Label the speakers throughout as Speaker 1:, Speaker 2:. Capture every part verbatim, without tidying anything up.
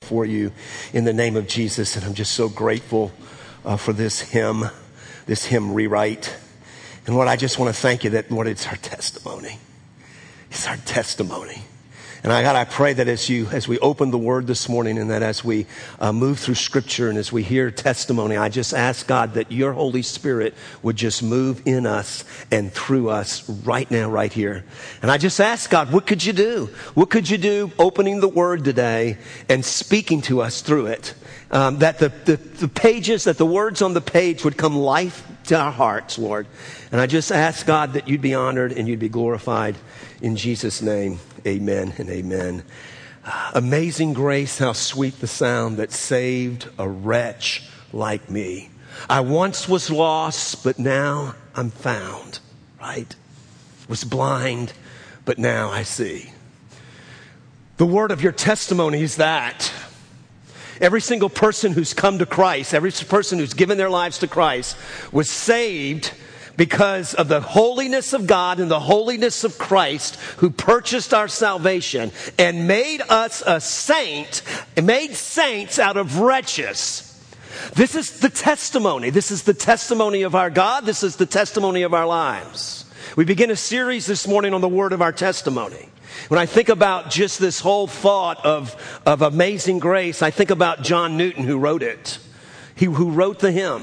Speaker 1: before you in the name of Jesus. And I'm just so grateful uh, for this hymn, this hymn rewrite. And Lord, I just want to thank you that, Lord, it's our testimony. It's our testimony. And I God, I pray that as you, as we open the word this morning and that as we uh, move through scripture and as we hear testimony, I just ask God that your Holy Spirit would just move in us and through us right now, right here. And I just ask God, what could you do? What could you do opening the word today and speaking to us through it? Um, that the, the, the pages, that the words on the page would come life to our hearts, Lord. And I just ask God that you'd be honored and you'd be glorified in Jesus' name. Amen and amen. Uh, amazing grace, how sweet the sound that saved a wretch like me. I once was lost, but now I'm found, right? Was blind, but now I see. The word of your testimony is that every single person who's come to Christ, every person who's given their lives to Christ was saved because of the holiness of God and the holiness of Christ, who purchased our salvation and made us a saint, and made saints out of wretches. This is the testimony. This is the testimony of our God. This is the testimony of our lives. We begin a series this morning on the word of our testimony. When I think about just this whole thought of, of amazing grace, I think about John Newton, who wrote it. He who wrote the hymn.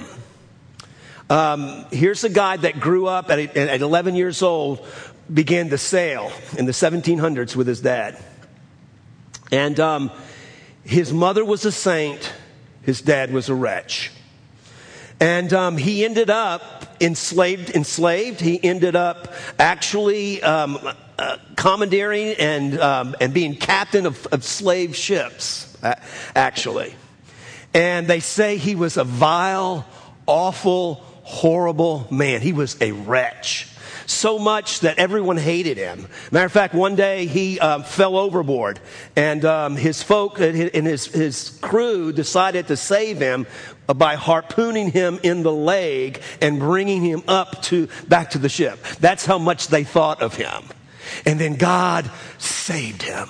Speaker 1: Um, here's a guy that grew up at, at eleven years old, began to sail in the seventeen hundreds with his dad. And um, his mother was a saint. His dad was a wretch. And um, he ended up enslaved. Enslaved. He ended up actually um, uh, commandeering and um, and being captain of, of slave ships, uh, actually. And they say he was a vile, awful, horrible man. He was a wretch. So much that everyone hated him. Matter of fact, one day he um, fell overboard, and um, his folk and his, his crew decided to save him by harpooning him in the leg and bringing him up to back to the ship. That's how much they thought of him. And then God saved him.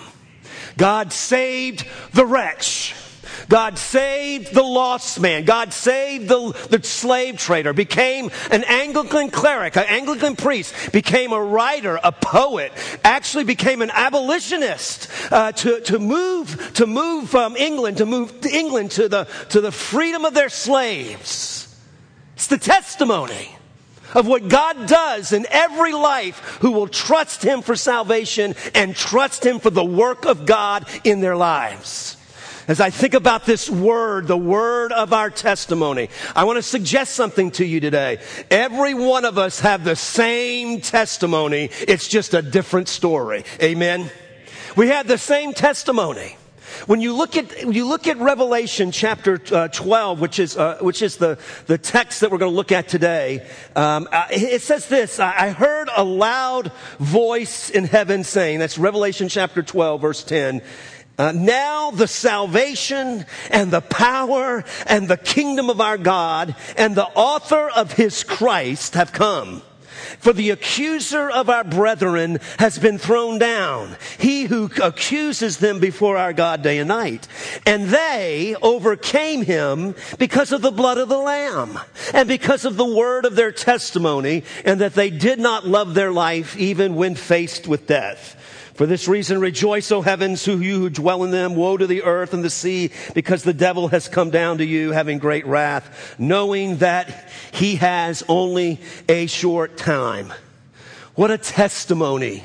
Speaker 1: God saved the wretch. God saved the lost man. God saved the, the slave trader, became an Anglican cleric, an Anglican priest, became a writer, a poet, actually became an abolitionist uh, to, to move to move um, England, to move to England to the, to the freedom of their slaves. It's the testimony of what God does in every life who will trust him for salvation and trust him for the work of God in their lives. As I think about this word, the word of our testimony, I want to suggest something to you today. Every one of us have the same testimony. It's just a different story. Amen? We have the same testimony. When you look at when you look at Revelation chapter uh, twelve, which is uh, which is the the text that we're going to look at today, um, uh, it says this: I heard a loud voice in heaven saying, that's Revelation chapter twelve, verse ten. Uh, now the salvation and the power and the kingdom of our God and the author of his Christ have come. For the accuser of our brethren has been thrown down, he who accuses them before our God day and night. And they overcame him because of the blood of the Lamb and because of the word of their testimony, and that they did not love their life even when faced with death. For this reason, rejoice, O heavens, who you who dwell in them. Woe to the earth and the sea, because the devil has come down to you, having great wrath, knowing that he has only a short time. What a testimony.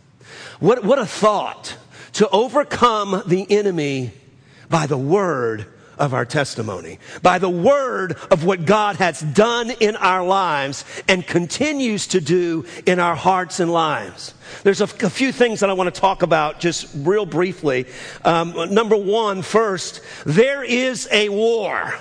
Speaker 1: What, what a thought. To overcome the enemy by the word of our testimony, by the word of what God has done in our lives and continues to do in our hearts and lives. There's a, a few things that I want to talk about just real briefly. Um, number one, first, there is a war.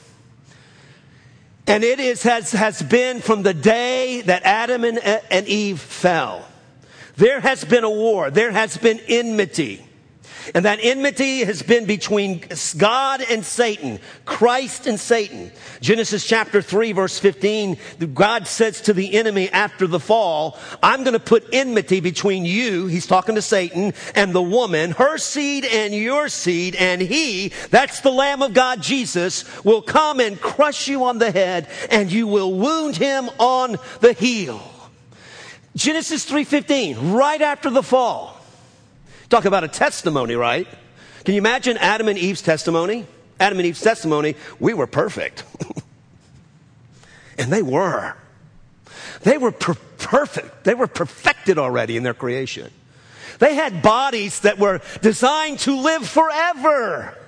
Speaker 1: And it is has, has been from the day that Adam and, and Eve fell. There has been a war. There has been enmity. And that enmity has been between God and Satan, Christ and Satan. Genesis chapter three, verse fifteen, God says to the enemy after the fall, I'm going to put enmity between you, he's talking to Satan, and the woman, her seed and your seed, and he, that's the Lamb of God, Jesus, will come and crush you on the head, and you will wound him on the heel. Genesis three fifteen, right after the fall. Talk about a testimony, right? Can you imagine Adam and Eve's testimony? Adam and Eve's testimony, we were perfect. And they were. They were per- perfect. They were perfected already in their creation. They had bodies that were designed to live forever.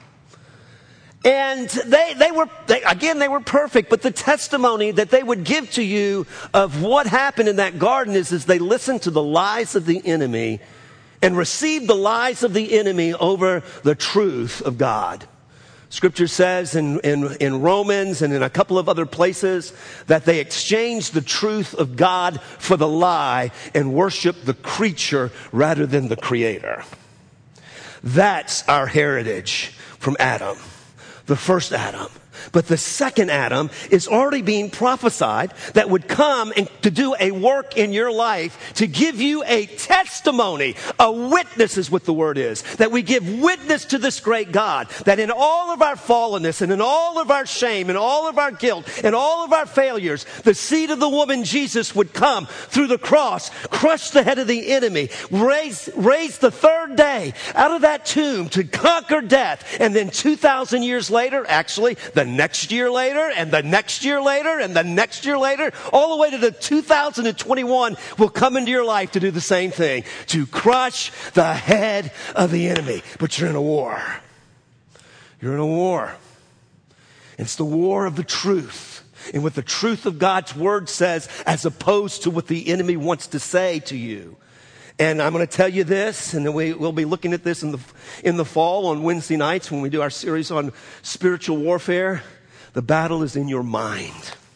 Speaker 1: And they, they were, they, again, they were perfect, but the testimony that they would give to you of what happened in that garden is, is they listened to the lies of the enemy and received the lies of the enemy over the truth of God. Scripture says in, in, in Romans and in a couple of other places that they exchanged the truth of God for the lie and worshiped the creature rather than the creator. That's our heritage from Adam, the first Adam. But the second Adam is already being prophesied that would come and to do a work in your life to give you a testimony. A witness is what the word is. That we give witness to this great God. That in all of our fallenness and in all of our shame and all of our guilt and all of our failures, the seed of the woman Jesus would come through the cross, crush the head of the enemy, raise, raise the third day out of that tomb to conquer death. And then two thousand years later, actually, the next year later, and the next year later, and the next year later, all the way to the two thousand twenty-one will come into your life to do the same thing, to crush the head of the enemy. But you're in a war. You're in a war. It's the war of the truth, and what the truth of God's word says, as opposed to what the enemy wants to say to you. And I'm going to tell you this, and then we, we'll be looking at this in the, in the fall on Wednesday nights when we do our series on spiritual warfare. The battle is in your mind.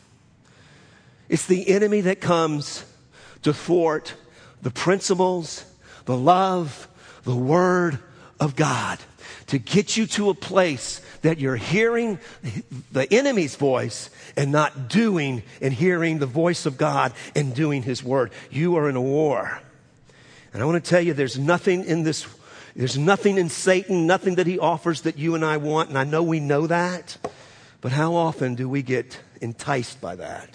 Speaker 1: It's the enemy that comes to thwart the principles, the love, the word of God, to get you to a place that you're hearing the enemy's voice and not doing and hearing the voice of God and doing his word. You are in a war. And I want to tell you, there's nothing in this, there's nothing in Satan, nothing that he offers that you and I want. And I know we know that. But how often do we get enticed by that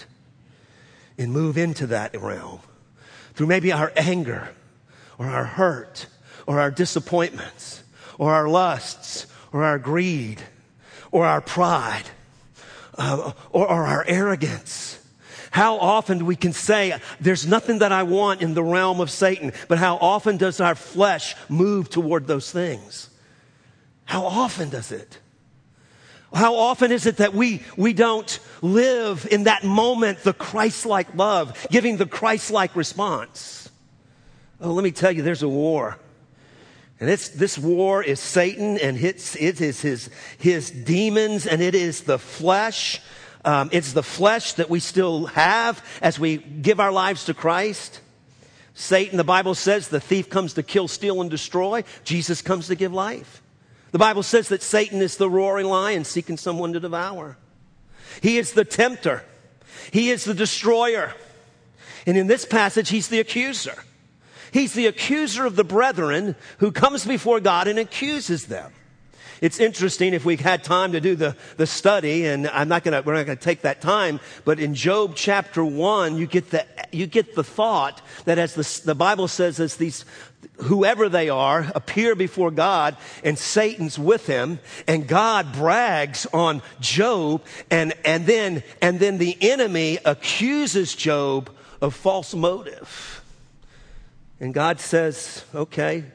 Speaker 1: and move into that realm through maybe our anger or our hurt or our disappointments or our lusts or our greed or our pride uh, or, or our arrogance? How often we can say, there's nothing that I want in the realm of Satan, but how often does our flesh move toward those things? How often does it? How often is it that we, we don't live in that moment the Christ-like love, giving the Christ-like response? Oh, let me tell you, there's a war. And it's, this war is Satan, and it's, it is his, his demons, and it is the flesh. Um, it's the flesh that we still have as we give our lives to Christ. Satan, the Bible says, the thief comes to kill, steal, and destroy. Jesus comes to give life. The Bible says that Satan is the roaring lion seeking someone to devour. He is the tempter. He is the destroyer. And in this passage, he's the accuser. He's the accuser of the brethren who comes before God and accuses them. It's interesting, if we had time to do the, the study, and I'm not gonna, we're not gonna take that time, but in Job chapter one, you get the, you get the thought that as the, the Bible says, as these, whoever they are, appear before God, and Satan's with him, and God brags on Job, and, and then, and then the enemy accuses Job of false motive. And God says, okay,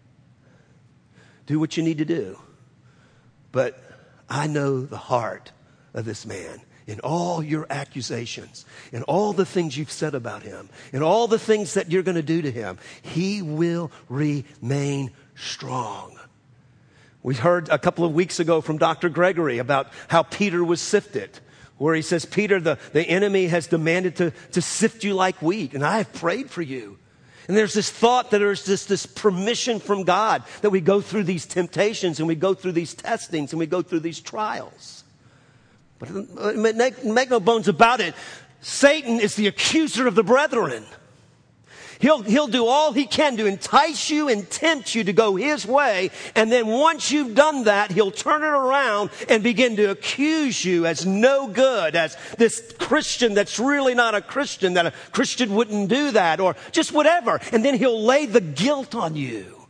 Speaker 1: do what you need to do. But I know the heart of this man in all your accusations, in all the things you've said about him, in all the things that you're going to do to him. He will remain strong. We heard a couple of weeks ago from Doctor Gregory about how Peter was sifted, where he says, Peter, the, the enemy has demanded to, to sift you like wheat, and I have prayed for you. And there's this thought that there's this, this permission from God that we go through these temptations and we go through these testings and we go through these trials. But make, make no bones about it, Satan is the accuser of the brethren. He'll, he'll do all he can to entice you and tempt you to go his way. And then once you've done that, he'll turn it around and begin to accuse you as no good, as this Christian that's really not a Christian, that a Christian wouldn't do that, or just whatever. And then he'll lay the guilt on you.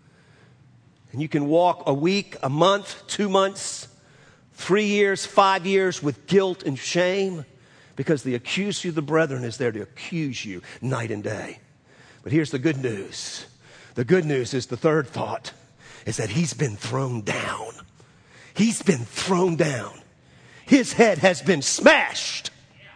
Speaker 1: And you can walk a week, a month, two months, three years, five years with guilt and shame because the accuser of the brethren is there to accuse you night and day. But here's the good news. The good news is the third thought, is that he's been thrown down. He's been thrown down. His head has been smashed.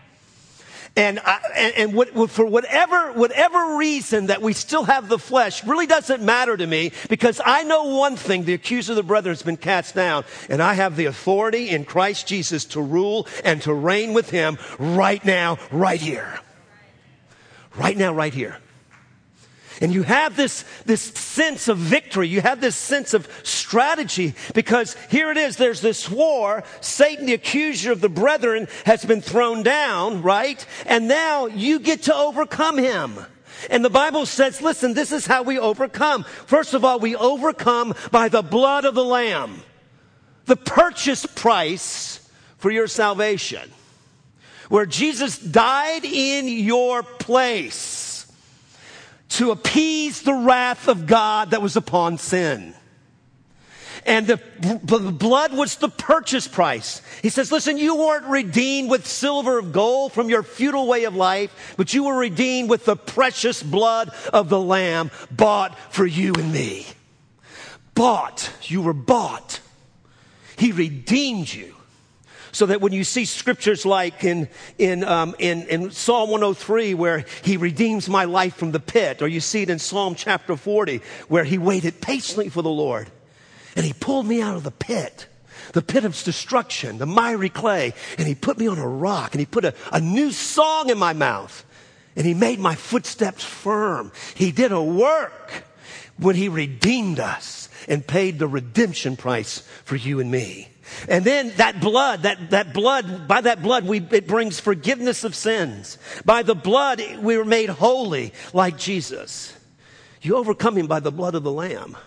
Speaker 1: And, I, and, and what, for whatever, whatever reason that we still have the flesh really doesn't matter to me, because I know one thing, the accuser of the brethren has been cast down, and I have the authority in Christ Jesus to rule and to reign with him right now, right here. Right now, right here. And you have this, this sense of victory. You have this sense of strategy, because here it is. There's this war. Satan, the accuser of the brethren, has been thrown down, right? And now you get to overcome him. And the Bible says, listen, this is how we overcome. First of all, we overcome by the blood of the Lamb. The purchase price for your salvation. Where Jesus died in your place to appease the wrath of God that was upon sin. And the, the blood was the purchase price. He says, listen, you weren't redeemed with silver or gold from your futile way of life, but you were redeemed with the precious blood of the Lamb, bought for you and me. Bought. You were bought. He redeemed you. So that when you see scriptures like in, in, um, in, in Psalm one oh three, where he redeems my life from the pit, or you see it in Psalm chapter forty, where he waited patiently for the Lord, and he pulled me out of the pit, the pit of destruction, the miry clay, and he put me on a rock, and he put a, a new song in my mouth, and he made my footsteps firm. He did a work when he redeemed us and paid the redemption price for you and me. And then that blood, that, that blood, by that blood, we, it brings forgiveness of sins. By the blood, we were made holy like Jesus. You overcome him by the blood of the Lamb.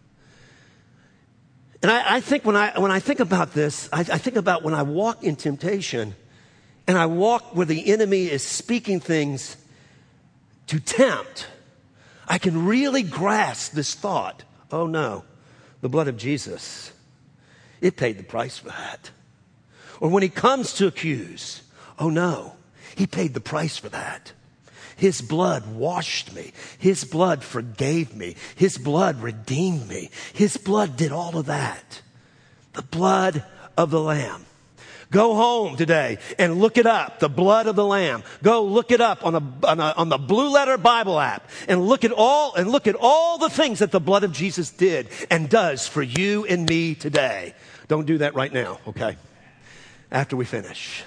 Speaker 1: And I, I think when I, when I think about this, I, I think about when I walk in temptation and I walk where the enemy is speaking things to tempt, I can really grasp this thought. Oh no, the blood of Jesus. It paid the price for that. Or when he comes to accuse, oh no, he paid the price for that. His blood washed me. His blood forgave me. His blood redeemed me. His blood did all of that. The blood of the Lamb. Go home today and look it up, the blood of the Lamb. Go look it up on, a, on, a, on the Blue Letter Bible app and look at all and look at all the things that the blood of Jesus did and does for you and me today. Don't do that right now, okay? After we finish.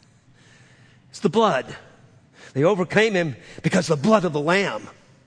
Speaker 1: It's the blood. They overcame him because of the blood of the Lamb.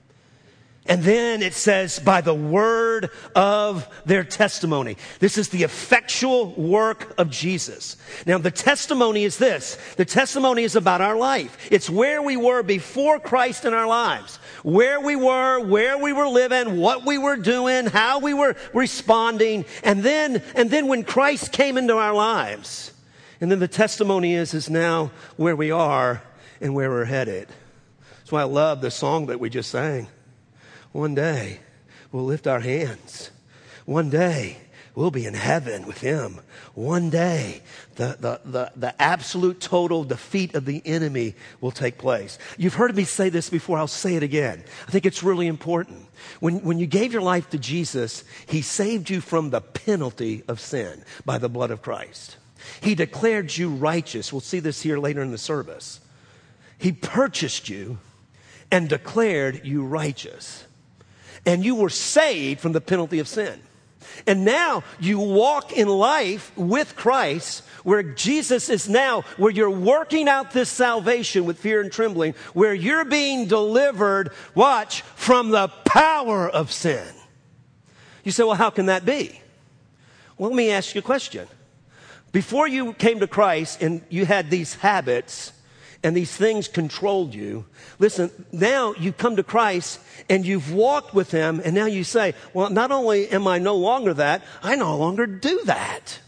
Speaker 1: And then it says, by the word of their testimony. This is the effectual work of Jesus. Now, the testimony is this. The testimony is about our life. It's where we were before Christ in our lives. Where we were, where we were living, what we were doing, how we were responding. And then, and then when Christ came into our lives. And then the testimony is, is now where we are and where we're headed. That's why I love the song that we just sang. One day, we'll lift our hands. One day, we'll be in heaven with him. One day, the, the, the, the absolute total defeat of the enemy will take place. You've heard me say this before. I'll say it again. I think it's really important. When, when you gave your life to Jesus, he saved you from the penalty of sin by the blood of Christ. He declared you righteous. We'll see this here later in the service. He purchased you and declared you righteous. And you were saved from the penalty of sin. And now you walk in life with Christ, where Jesus is now, where you're working out this salvation with fear and trembling, where you're being delivered, watch, from the power of sin. You say, well, how can that be? Well, let me ask you a question. Before you came to Christ and you had these habits and these things controlled you, listen, now you come to Christ and you've walked with him, and now you say, well, not only am I no longer that, I no longer do that.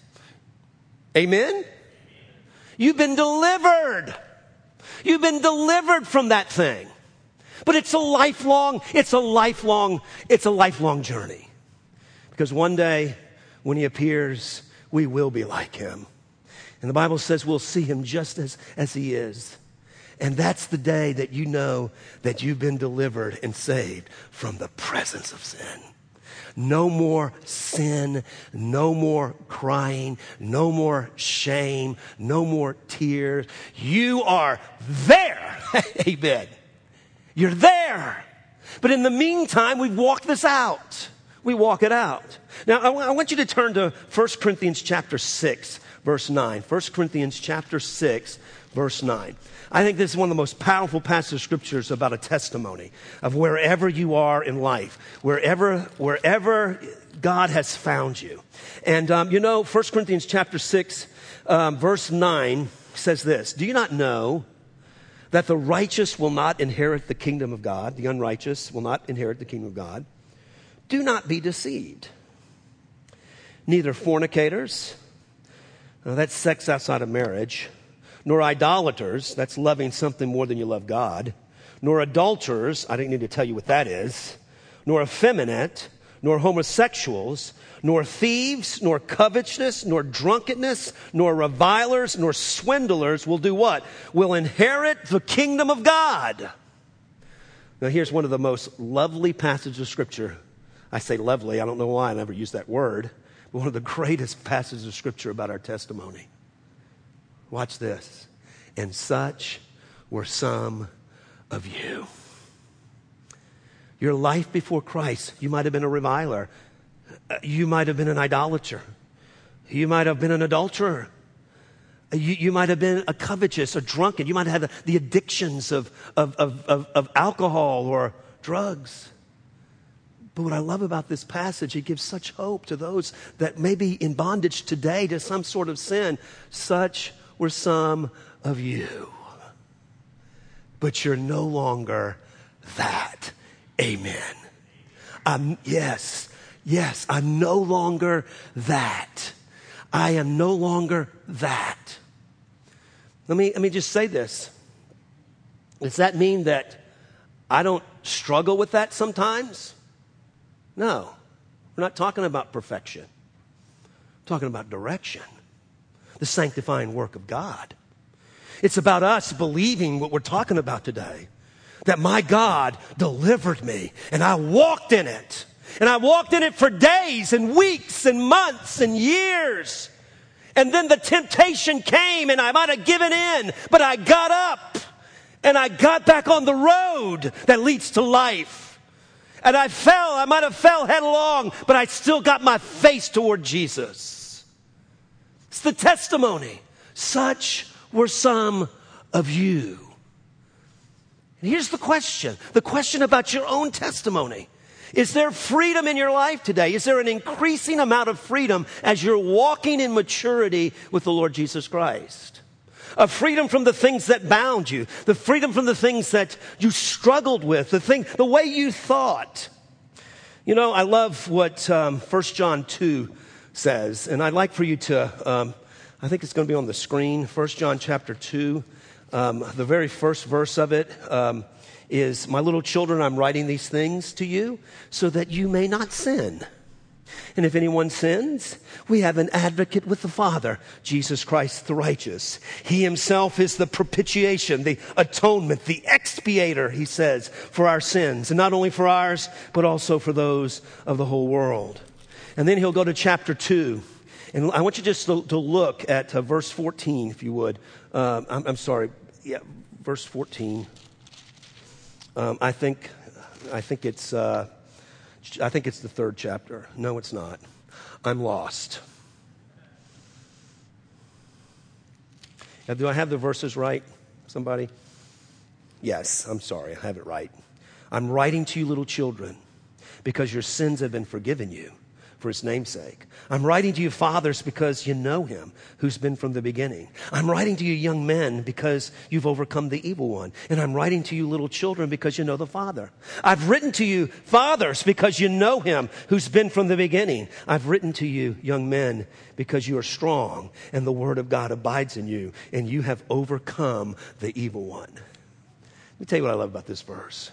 Speaker 1: Amen? You've been delivered. You've been delivered from that thing. But it's a lifelong, it's a lifelong, it's a lifelong journey. Because one day when he appears, we will be like him. And the Bible says we'll see him just as, as he is. And that's the day that you know that you've been delivered and saved from the presence of sin. No more sin, no more crying, no more shame, no more tears. You are there. Amen. You're there. But in the meantime, we've walked this out. We walk it out. Now, I, I want you to turn to First Corinthians chapter six, verse nine. First Corinthians chapter six, verse nine. I think this is one of the most powerful passages of scriptures about a testimony of wherever you are in life, wherever, wherever God has found you. And, um, you know, First Corinthians chapter six, um, verse nine says this: do you not know that the righteous will not inherit the kingdom of God? The unrighteous will not inherit the kingdom of God. Do not be deceived. Neither fornicators, now that's sex outside of marriage, nor idolaters, that's loving something more than you love God, nor adulterers, I don't need to tell you what that is, nor effeminate, nor homosexuals, nor thieves, nor covetousness, nor drunkenness, nor revilers, nor swindlers will do what? Will inherit the kingdom of God. Now here's one of the most lovely passages of scripture. I say lovely, I don't know why I never use that word, but one of the greatest passages of scripture about our testimony. Watch this. And such were some of you. Your life before Christ, you might have been a reviler. You might have been an idolater. You might have been an adulterer. You, you might have been a covetous, a drunken. You might have had the addictions of, of, of, of, of alcohol or drugs. But what I love about this passage, it gives such hope to those that may be in bondage today to some sort of sin. Such were some of you. But you're no longer that. Amen. I'm, yes, yes, I'm no longer that. I am no longer that. Let me, let me just say this. Does that mean that I don't struggle with that sometimes? No. We're not talking about perfection. We're talking about direction. The sanctifying work of God. It's about us believing what we're talking about today. That my God delivered me and I walked in it. And I walked in it for days and weeks and months and years. And then the temptation came and I might have given in, but I got up and I got back on the road that leads to life. And I fell, I might have fell headlong, but I still got my face toward Jesus. It's the testimony. Such were some of you. And here's the question. The question about your own testimony. Is there freedom in your life today? Is there an increasing amount of freedom as you're walking in maturity with the Lord Jesus Christ? A freedom from the things that bound you. The freedom from the things that you struggled with. The thing, the way you thought. You know, I love what um, First John two says. And I'd like for you to, um, I think it's going to be on the screen. First John chapter two. Um, the very first verse of it um, is, my little children, I'm writing these things to you so that you may not sin. And if anyone sins, we have an advocate with the Father, Jesus Christ the righteous. He himself is the propitiation, the atonement, the expiator, he says, for our sins. And not only for ours, but also for those of the whole world. And then he'll go to chapter two. And I want you just to, to look at uh, verse fourteen, if you would. Uh, I'm, I'm sorry. Yeah, verse fourteen. Um, I think, I think it's, uh, I think it's the third chapter. No, it's not. I'm lost. Now, do I have the verses right, somebody? Yes, I'm sorry, I have it right. I'm writing to you, little children, because your sins have been forgiven you for his name's sake. I'm writing to you, fathers, because you know him who's been from the beginning. I'm writing to you, young men, because you've overcome the evil one. And I'm writing to you, little children, because you know the Father. I've written to you, fathers, because you know him who's been from the beginning. I've written to you, young men, because you are strong and the word of God abides in you and you have overcome the evil one. Let me tell you what I love about this verse.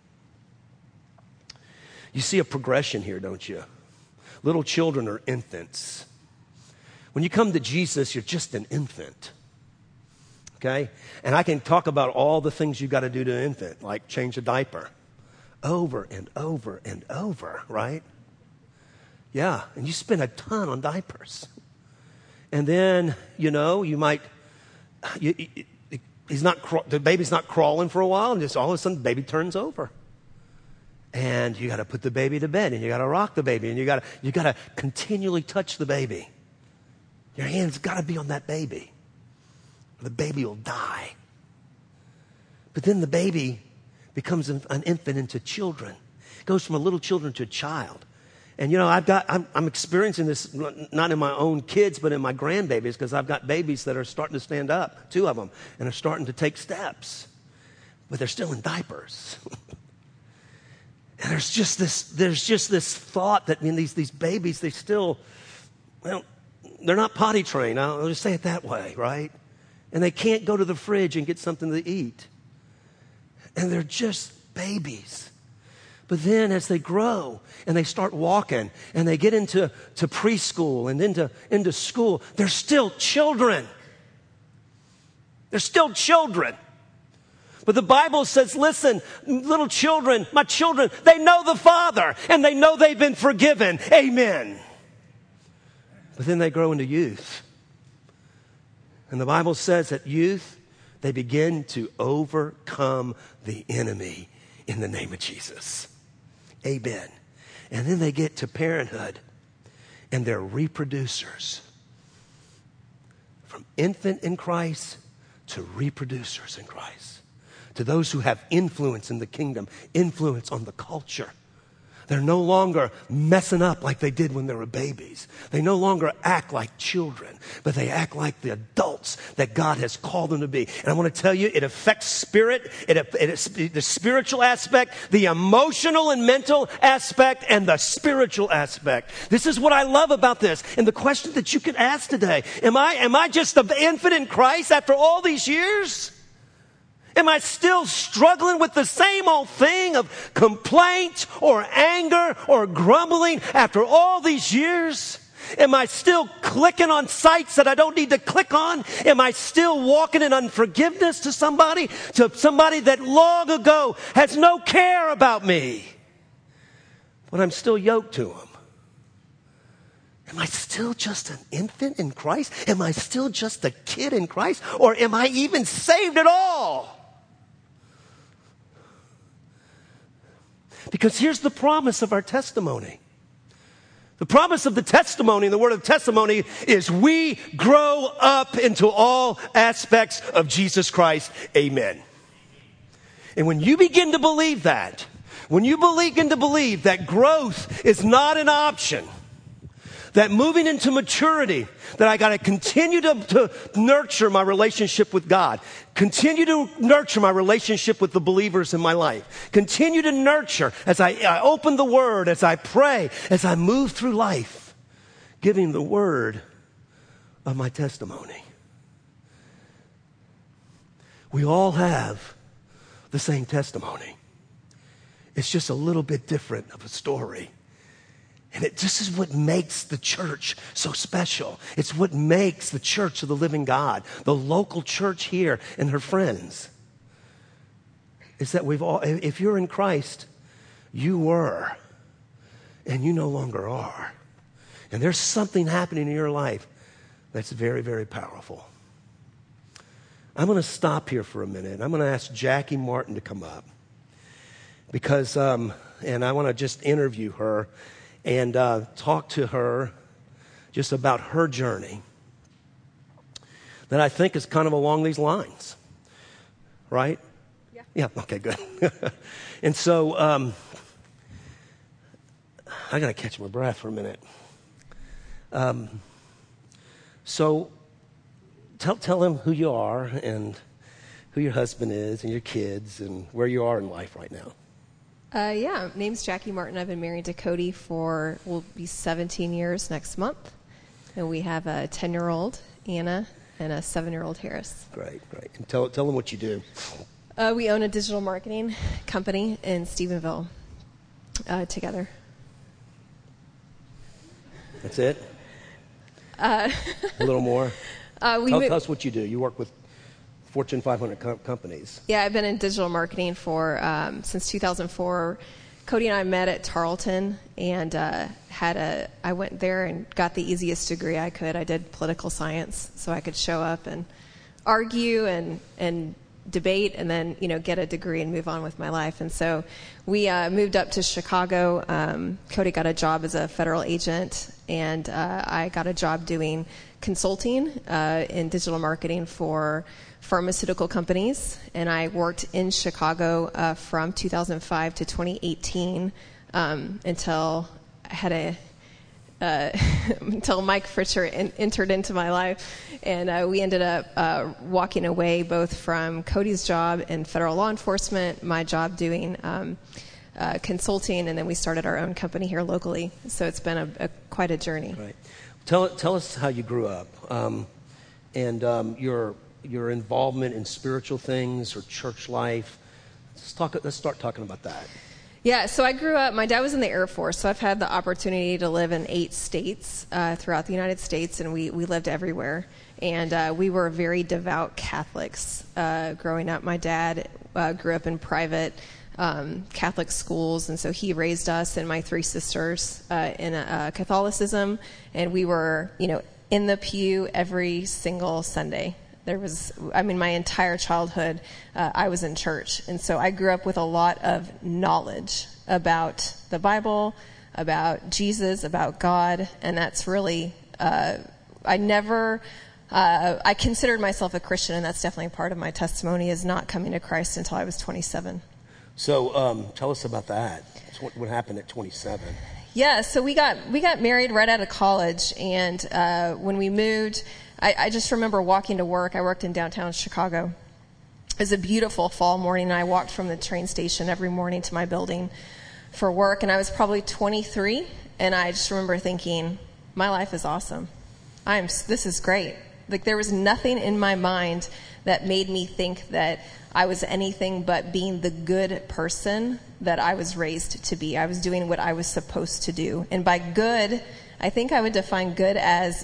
Speaker 1: You see a progression here, don't you? Little children are infants. When you come to Jesus, you're just an infant. Okay? And I can talk about all the things you got to do to an infant, like change a diaper. Over and over and over, right? Yeah, and you spend a ton on diapers. And then, you know, you might, you, he's not, the baby's not crawling for a while, and just all of a sudden, the baby turns over. And you got to put the baby to bed, and you got to rock the baby, and you got to you got to continually touch the baby. Your hands got to be on that baby, or the baby will die. But then the baby becomes an, an infant into children. It goes from a little children to a child. And you know, I've got I'm, I'm experiencing this not in my own kids, but in my grandbabies, because I've got babies that are starting to stand up, two of them, and are starting to take steps, but they're still in diapers. And there's just this, there's just this thought that I mean, these, these babies, they still, well, they're not potty trained. I'll just say it that way, right? And they can't go to the fridge and get something to eat. And they're just babies. But then as they grow and they start walking and they get into to preschool and into, into school, they're still children. They're still children. But the Bible says, listen, little children, my children, they know the Father and they know they've been forgiven. Amen. But then they grow into youth. And the Bible says that youth, they begin to overcome the enemy in the name of Jesus. Amen. And then they get to parenthood and they're reproducers. From infant in Christ to reproducers in Christ. To those who have influence in the kingdom, influence on the culture. They're no longer messing up like they did when they were babies. They no longer act like children, but they act like the adults that God has called them to be. And I want to tell you, it affects spirit, it, it, the spiritual aspect, the emotional and mental aspect, and the spiritual aspect. This is what I love about this. And the question that you can ask today, am I, am I just an infant in Christ after all these years? Am I still struggling with the same old thing of complaint or anger or grumbling after all these years? Am I still clicking on sites that I don't need to click on? Am I still walking in unforgiveness to somebody, to somebody that long ago has no care about me? But I'm still yoked to them. Am I still just an infant in Christ? Am I still just a kid in Christ? Or am I even saved at all? Because here's the promise of our testimony. The promise of the testimony, the word of testimony, is we grow up into all aspects of Jesus Christ. Amen. And when you begin to believe that, when you begin to believe that growth is not an option, that moving into maturity, that I got to continue to, to nurture my relationship with God, continue to nurture my relationship with the believers in my life, continue to nurture as I, I open the Word, as I pray, as I move through life, giving the word of my testimony. We all have the same testimony. It's just a little bit different of a story. And it, this is what makes the church so special. It's what makes the church of the living God, the local church here and her friends. Is that we've all, if you're in Christ, you were, and you no longer are. And there's something happening in your life that's very, very powerful. I'm going to stop here for a minute. I'm going to ask Jackie Martin to come up. Because, um, and I want to just interview her. and uh, talk to her just about her journey that I think is kind of along these lines, right?
Speaker 2: Yeah.
Speaker 1: Yeah, okay, good. And so um, I got to catch my breath for a minute. Um, so tell tell him who you are and who your husband is and your kids and where you are in life right now.
Speaker 2: Uh, yeah, name's Jackie Martin. I've been married to Cody for, will be seventeen years next month. And we have a ten-year-old, Anna, and a seven-year-old, Harris.
Speaker 1: Great, great. And tell, tell them what you do.
Speaker 2: Uh, we own a digital marketing company in Stephenville uh, together.
Speaker 1: That's it?
Speaker 2: Uh,
Speaker 1: a little more?
Speaker 2: Uh, we
Speaker 1: tell,
Speaker 2: mo-
Speaker 1: tell us what you do. You work with Fortune five hundred com- companies.
Speaker 2: Yeah, I've been in digital marketing for um, since two thousand four. Cody and I met at Tarleton and uh, had a. I went there and got the easiest degree I could. I did political science, so I could show up and argue and and debate, and then you know get a degree and move on with my life. And so we uh, moved up to Chicago. Um, Cody got a job as a federal agent, and uh, I got a job doing consulting uh, in digital marketing for pharmaceutical companies, and I worked in Chicago uh, from two thousand five to twenty eighteen um, until I had a uh, until Mike Fritcher in, entered into my life, and uh, we ended up uh, walking away both from Cody's job in federal law enforcement, my job doing um, uh, consulting, and then we started our own company here locally. So it's been a, a quite a journey.
Speaker 1: Right. Tell tell us how you grew up um, and um, your your involvement in spiritual things or church life. Let's talk. Let's start talking about that.
Speaker 2: Yeah, so I grew up, my dad was in the Air Force, so I've had the opportunity to live in eight states uh, throughout the United States, and we, we lived everywhere. And uh, we were very devout Catholics uh, growing up. My dad uh, grew up in private um, Catholic schools, and so he raised us and my three sisters uh, in uh, Catholicism, and we were, you know, in the pew every single Sunday. There was, I mean, my entire childhood, uh, I was in church. And so I grew up with a lot of knowledge about the Bible, about Jesus, about God. And that's really, uh, I never, uh, I considered myself a Christian, and that's definitely part of my testimony, is not coming to Christ until I was twenty-seven.
Speaker 1: So um, tell us about that. What, what happened at twenty-seven?
Speaker 2: Yeah, so we got we got married right out of college, and uh, when we moved, I, I just remember walking to work. I worked in downtown Chicago. It was a beautiful fall morning, and I walked from the train station every morning to my building for work, and I was probably twenty-three, and I just remember thinking, my life is awesome. I'm this is great. Like, there was nothing in my mind that made me think that I was anything but being the good person that I was raised to be. I was doing what I was supposed to do. And by good, I think I would define good as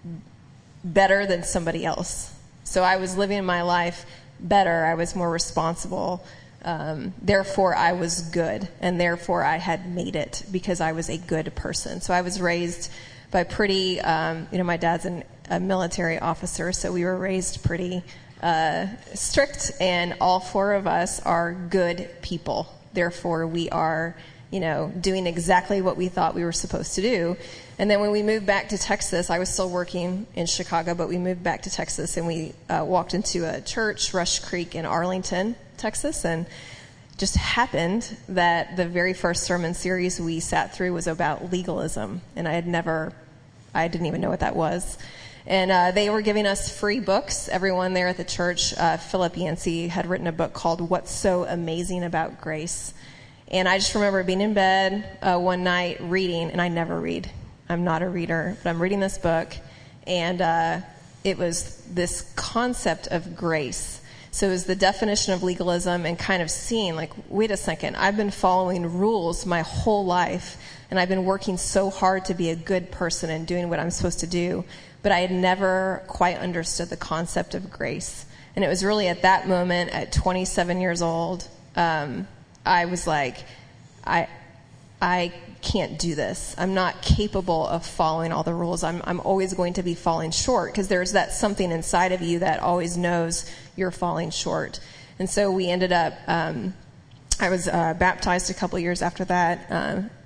Speaker 2: better than somebody else. So I was living my life better. I was more responsible. Um, therefore, I was good. And therefore, I had made it because I was a good person. So I was raised by pretty, um, you know, my dad's an, a military officer, so we were raised pretty uh, strict, and all four of us are good people. Therefore, we are, you know, doing exactly what we thought we were supposed to do. And then when we moved back to Texas, I was still working in Chicago, but we moved back to Texas, and we uh, walked into a church, Rush Creek in Arlington, Texas, and just happened that the very first sermon series we sat through was about legalism, and I had never, I didn't even know what that was. And uh, they were giving us free books. Everyone there at the church, uh, Philip Yancey had written a book called What's So Amazing About Grace. And I just remember being in bed uh, one night reading, and I never read. I'm not a reader, but I'm reading this book, and uh, it was this concept of grace. So it was the definition of legalism, and kind of seeing, like, wait a second, I've been following rules my whole life, and I've been working so hard to be a good person and doing what I'm supposed to do, but I had never quite understood the concept of grace. And it was really at that moment, at twenty-seven years old, um, I was like, I I can't do this. I'm not capable of following all the rules. I'm I'm always going to be falling short, because there's that something inside of you that always knows you're falling short. And so we ended up, um, I was uh, baptized a couple years after that, uh,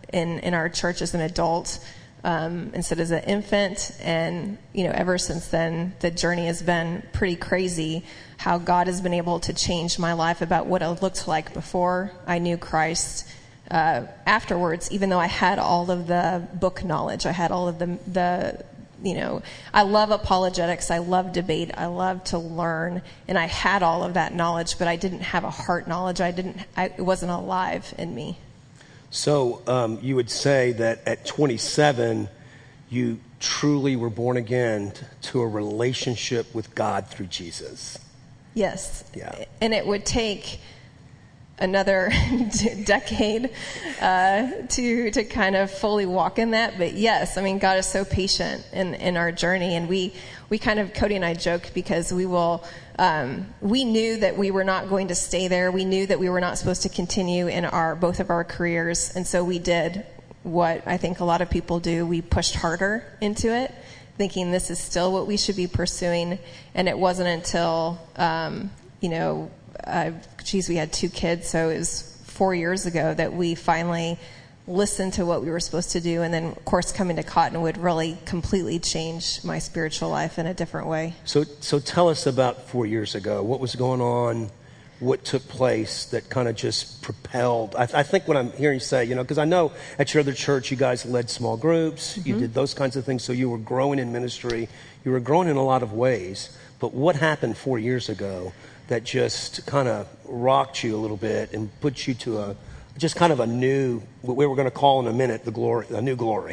Speaker 2: in, in our church as an adult, um, instead as an infant. And, you know, ever since then, the journey has been pretty crazy, how God has been able to change my life about what it looked like before I knew Christ. Uh, afterwards, even though I had all of the book knowledge, I had all of the, the, you know, I love apologetics, I love debate, I love to learn, and I had all of that knowledge, but I didn't have a heart knowledge. I didn't, I, it wasn't alive in me.
Speaker 1: So um, you would say that at twenty-seven, you truly were born again to a relationship with God through Jesus.
Speaker 2: Yes.
Speaker 1: Yeah.
Speaker 2: And it would take another decade uh, to to kind of fully walk in that. But yes, I mean, God is so patient in, in our journey. And we, we kind of, Cody and I joke because we will, um, we knew that we were not going to stay there. We knew that we were not supposed to continue in our both of our careers. And so we did what I think a lot of people do. We pushed harder into it, thinking this is still what we should be pursuing. And it wasn't until, um, you know, Uh, geez, we had two kids, so it was four years ago that we finally listened to what we were supposed to do. And then, of course, coming to Cottonwood really completely changed my spiritual life in a different way.
Speaker 1: So, so tell us about four years ago. What was going on? What took place that kind of just propelled? I, I think what I'm hearing you say, you know, because I know at your other church, you guys led small groups. Mm-hmm. You did those kinds of things. So you were growing in ministry. You were growing in a lot of ways. But what happened four years ago that just kind of rocked you a little bit and put you to a, just kind of a new, what we were going to call in a minute, the glory, a new glory?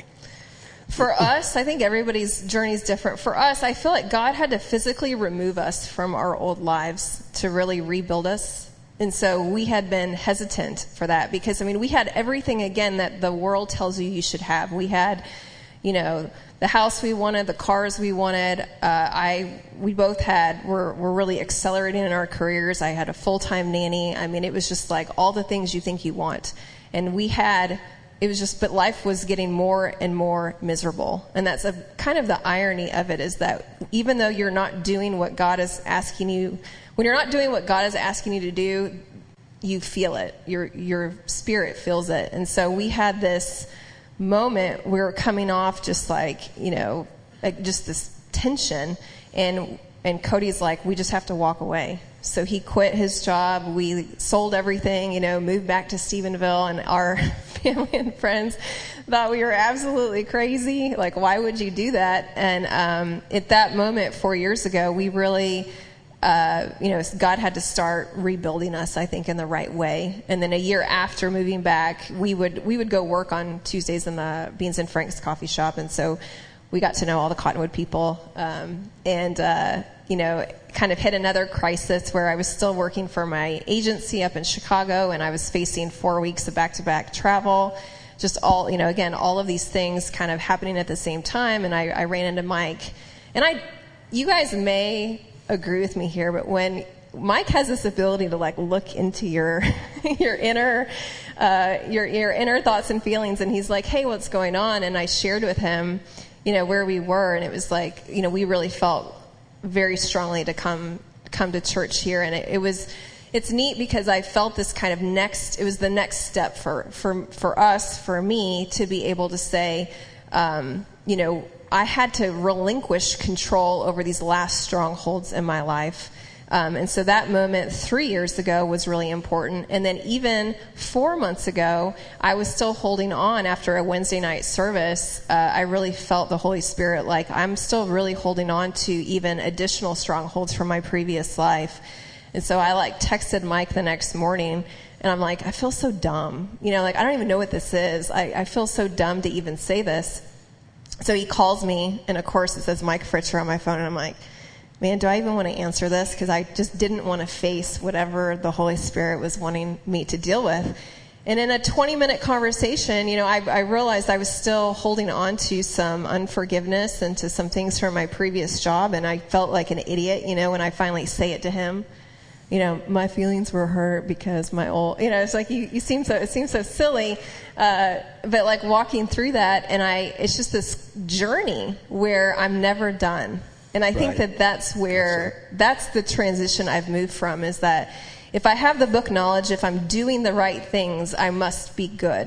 Speaker 2: For us, I think everybody's journey is different. For us, I feel like God had to physically remove us from our old lives to really rebuild us. And so we had been hesitant for that because, I mean, we had everything, again, that the world tells you you should have. We had, you know, the house we wanted, the cars we wanted. Uh, I, we both had, were, were really accelerating in our careers. I had a full-time nanny. I mean, it was just like all the things you think you want. And we had, it was just, but life was getting more and more miserable. And that's a kind of the irony of it, is that even though you're not doing what God is asking you, when you're not doing what God is asking you to do, you feel it. Your, your spirit feels it. And so we had this moment, we were coming off just like, you know, like just this tension, and and Cody's like, we just have to walk away. So he quit his job. We sold everything, you know, moved back to Stephenville, and our family and friends thought we were absolutely crazy. Like, why would you do that? And um, at that moment, four years ago, we really, uh, you know, God had to start rebuilding us, I think, in the right way. And then a year after moving back, we would we would go work on Tuesdays in the Beans and Frank's coffee shop. And so we got to know all the Cottonwood people, um, and, uh, you know, kind of hit another crisis where I was still working for my agency up in Chicago, and I was facing four weeks of back-to-back travel. Just all, you know, again, all of these things kind of happening at the same time. And I, I ran into Mike. And I, you guys may agree with me here, but when Mike has this ability to like look into your your inner uh, your your inner thoughts and feelings, and he's like, "Hey, what's going on?" And I shared with him, you know, where we were, and it was like, you know, we really felt very strongly to come come to church here, and it, it was. It's neat because I felt this kind of next, it was the next step for, for, for us, for me, to be able to say, um, you know, I had to relinquish control over these last strongholds in my life. Um, and so that moment three years ago was really important. And then even four months ago, I was still holding on after a Wednesday night service. Uh, I really felt the Holy Spirit, like I'm still really holding on to even additional strongholds from my previous life. And so I like texted Mike the next morning, and I'm like, I feel so dumb. You know, like I don't even know what this is. I, I feel so dumb to even say this. So he calls me, and of course it says Mike Fritcher on my phone, and I'm like, man, do I even want to answer this? Because I just didn't want to face whatever the Holy Spirit was wanting me to deal with. And in a twenty-minute conversation, you know, I, I realized I was still holding on to some unforgiveness and to some things from my previous job, and I felt like an idiot, you know, when I finally say it to him. You know, my feelings were hurt because my old, you know, it's like you, you seem so, it seems so silly. Uh, but like walking through that, and I, it's just this journey where I'm never done. And I think right. that that's where, that's the transition I've moved from, is that if I have the book knowledge, if I'm doing the right things, I must be good.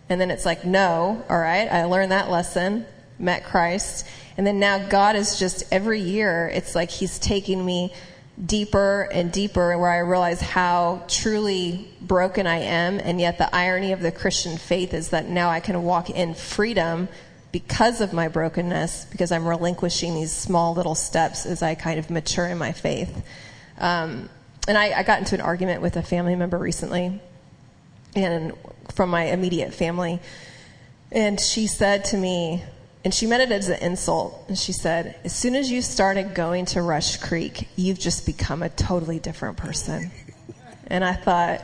Speaker 2: And then it's like, no, all right, I learned that lesson, met Christ. And then now God is just, every year, it's like he's taking me deeper and deeper, where I realize how truly broken I am. And yet the irony of the Christian faith is that now I can walk in freedom because of my brokenness, because I'm relinquishing these small little steps as I kind of mature in my faith. Um, and I, I got into an argument with a family member recently, and from my immediate family. And she said to me, and she meant it as an insult, and she said, as soon as you started going to Rush Creek, you've just become a totally different person. And I thought,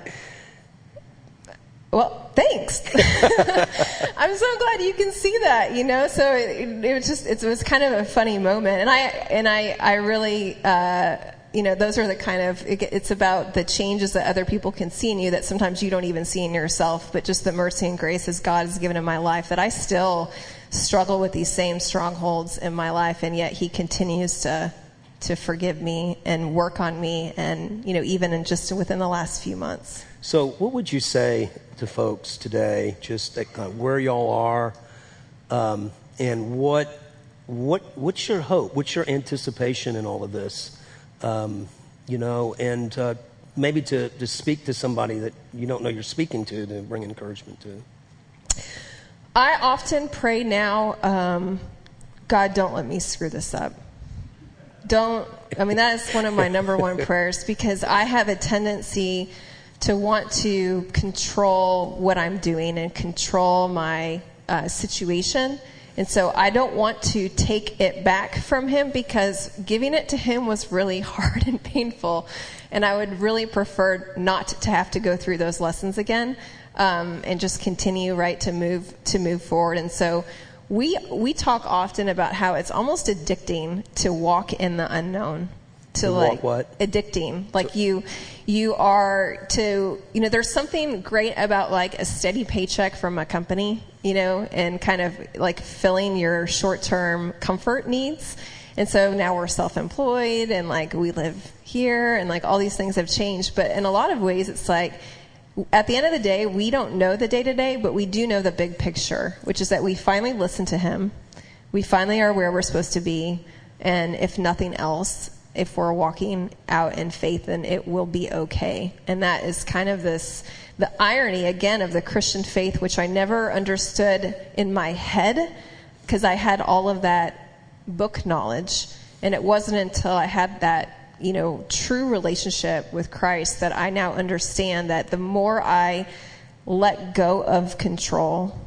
Speaker 2: well, thanks. I'm so glad you can see that, you know. So it, it was just, it was kind of a funny moment, and I and I I really, uh, you know, those are the kind of, it, it's about the changes that other people can see in you that sometimes you don't even see in yourself, but just the mercy and grace as God has given in my life, that I still struggle with these same strongholds in my life, and yet He continues to to forgive me and work on me, and you know, even in just within the last few months.
Speaker 1: So what would you say to folks today, just at kind of where y'all are, um, and what what what's your hope? What's your anticipation in all of this? Um, you know, and uh, maybe to, to speak to somebody that you don't know you're speaking to, to bring encouragement to.
Speaker 2: I often pray now, um, God, don't let me screw this up. Don't, I mean, that is one of my number one prayers, because I have a tendency to want to control what I'm doing and control my uh, situation. And so I don't want to take it back from Him, because giving it to Him was really hard and painful. And I would really prefer not to have to go through those lessons again, um, and just continue, right, to move, to move forward. And so we, we talk often about how it's almost addicting to walk in the unknown. To,
Speaker 1: to
Speaker 2: like
Speaker 1: walk what?
Speaker 2: Addicting. Like
Speaker 1: so,
Speaker 2: you, you are to, you know, there's something great about like a steady paycheck from a company, you know, and kind of like filling your short-term comfort needs. And so now we're self-employed, and like we live here, and like all these things have changed. But in a lot of ways, it's like, at the end of the day, we don't know the day-to-day, but we do know the big picture, which is that we finally listen to Him. We finally are where we're supposed to be. And if nothing else, if we're walking out in faith, then it will be okay. And that is kind of this, the irony, again, of the Christian faith, which I never understood in my head, because I had all of that book knowledge. And it wasn't until I had that, you know, true relationship with Christ that I now understand that the more I let go of control,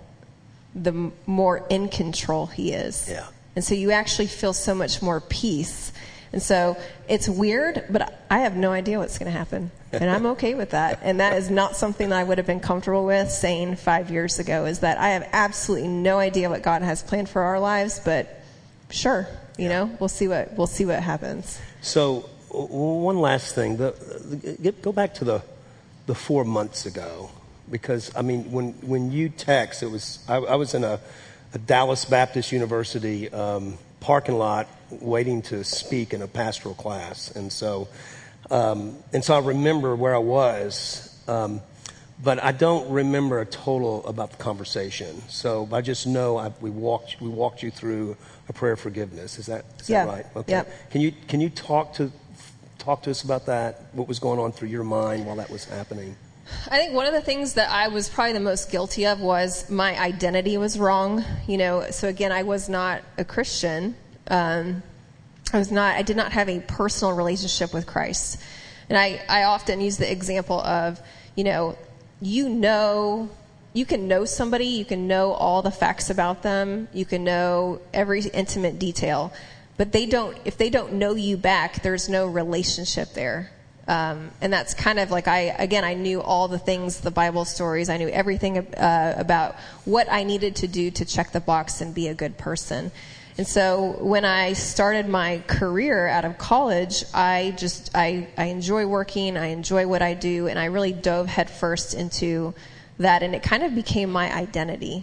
Speaker 2: the more in control He is.
Speaker 1: Yeah.
Speaker 2: And so you actually feel so much more peace. And so it's weird, but I have no idea what's going to happen. And I'm okay with that. And that is not something that I would have been comfortable with saying five years ago, is that I have absolutely no idea what God has planned for our lives, but sure, you yeah. know, we'll see what, we'll see what happens.
Speaker 1: So one last thing, the, the, go back to the, the four months ago, because I mean, when, when you text, it was, I, I was in a, a Dallas Baptist University, um, parking lot waiting to speak in a pastoral class. And so, um, and so I remember where I was, um, but I don't remember a total about the conversation. So I just know I, we walked, we walked you through a prayer of forgiveness. Is that, is
Speaker 2: yeah.
Speaker 1: that right? Okay.
Speaker 2: Yeah.
Speaker 1: Can you, can you talk to, talk to us about that? What was going on through your mind while that was happening?
Speaker 2: I think one of the things that I was probably the most guilty of was my identity was wrong. You know, so again, I was not a Christian. Um, I was not, I did not have a personal relationship with Christ. And I, I often use the example of, you know, you know, you can know somebody, you can know all the facts about them, you can know every intimate detail, but they don't, if they don't know you back, there's no relationship there. Um, and that's kind of like I, again, I knew all the things, the Bible stories. I knew everything uh, about what I needed to do to check the box and be a good person. And so when I started my career out of college, I just, I, I enjoy working. I enjoy what I do. And I really dove headfirst into that. And it kind of became my identity.